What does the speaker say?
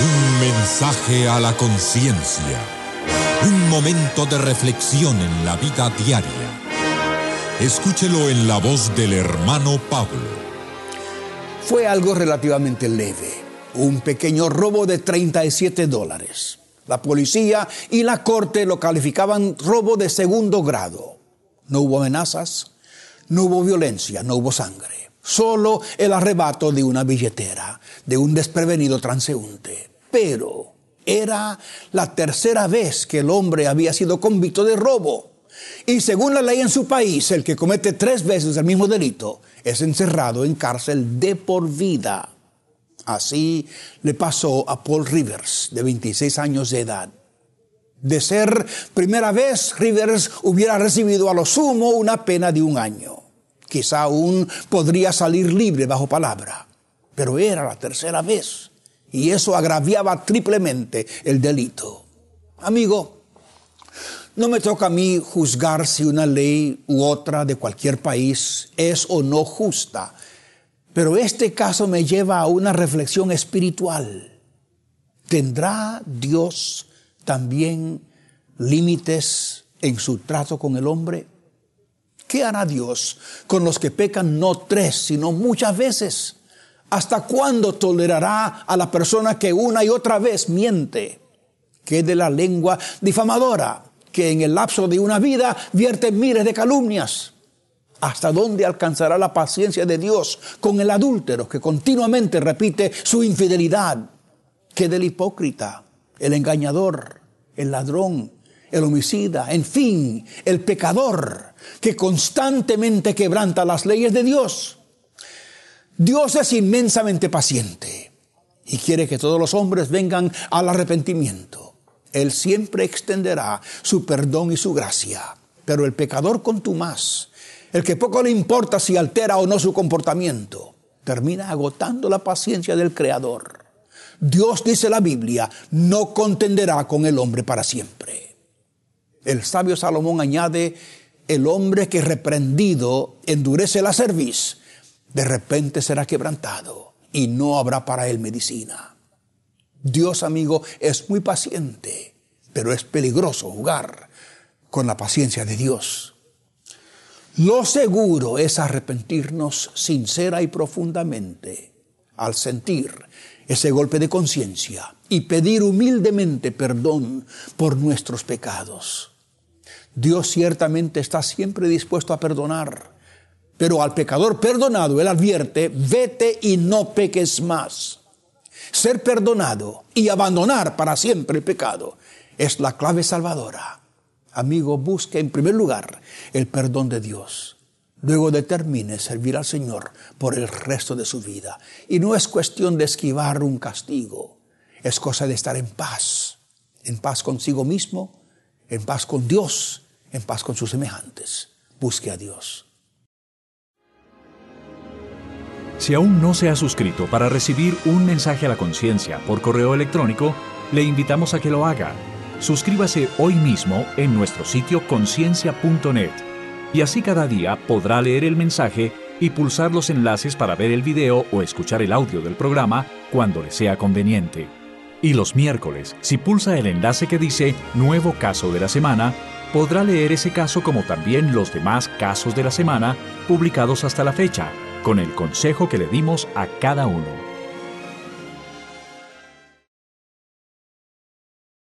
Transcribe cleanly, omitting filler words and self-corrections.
Un mensaje a la conciencia. Un momento de reflexión en la vida diaria. Escúchelo en la voz del hermano Pablo. Fue algo relativamente leve. Un pequeño robo de $37. La policía y la corte lo calificaban robo de segundo grado. No hubo amenazas, no hubo violencia, no hubo sangre. Solo el arrebato de una billetera, de un desprevenido transeúnte. Pero era la tercera vez que el hombre había sido convicto de robo. Y según la ley en su país, el que comete 3 veces el mismo delito es encerrado en cárcel de por vida. Así le pasó a Paul Rivers, de 26 años de edad. De ser primera vez, Rivers hubiera recibido a lo sumo una pena de 1 año. Quizá aún podría salir libre bajo palabra. Pero era la tercera vez. Y eso agraviaba triplemente el delito. Amigo, no me toca a mí juzgar si una ley u otra de cualquier país es o no justa. Pero este caso me lleva a una reflexión espiritual. ¿Tendrá Dios también límites en su trato con el hombre? ¿Qué hará Dios con los que pecan no 3, sino muchas veces? ¿Hasta cuándo tolerará a la persona que una y otra vez miente? ¿Qué de la lengua difamadora, que en el lapso de una vida vierte miles de calumnias? ¿Hasta dónde alcanzará la paciencia de Dios con el adúltero que continuamente repite su infidelidad? ¿Qué del hipócrita, el engañador, el ladrón, el homicida, en fin, el pecador que constantemente quebranta las leyes de Dios? Dios es inmensamente paciente y quiere que todos los hombres vengan al arrepentimiento. Él siempre extenderá su perdón y su gracia, pero el pecador contumaz, el que poco le importa si altera o no su comportamiento, termina agotando la paciencia del Creador. Dios, dice la Biblia, no contenderá con el hombre para siempre. El sabio Salomón añade: el hombre que reprendido endurece la cerviz, de repente será quebrantado y no habrá para él medicina. Dios, amigo, es muy paciente, pero es peligroso jugar con la paciencia de Dios. Lo seguro es arrepentirnos sincera y profundamente al sentir ese golpe de conciencia y pedir humildemente perdón por nuestros pecados. Dios ciertamente está siempre dispuesto a perdonar, pero al pecador perdonado Él advierte: vete y no peques más. Ser perdonado y abandonar para siempre el pecado es la clave salvadora. Amigo, busque en primer lugar el perdón de Dios. Luego determine servir al Señor por el resto de su vida. Y no es cuestión de esquivar un castigo. Es cosa de estar en paz consigo mismo, en paz con Dios, en paz con sus semejantes. Busque a Dios. Si aún no se ha suscrito para recibir un mensaje a la conciencia por correo electrónico, le invitamos a que lo haga. Suscríbase hoy mismo en nuestro sitio conciencia.net y así cada día podrá leer el mensaje y pulsar los enlaces para ver el video o escuchar el audio del programa cuando le sea conveniente. Y los miércoles, si pulsa el enlace que dice Nuevo Caso de la Semana, podrá leer ese caso como también los demás casos de la semana publicados hasta la fecha, con el consejo que le dimos a cada uno.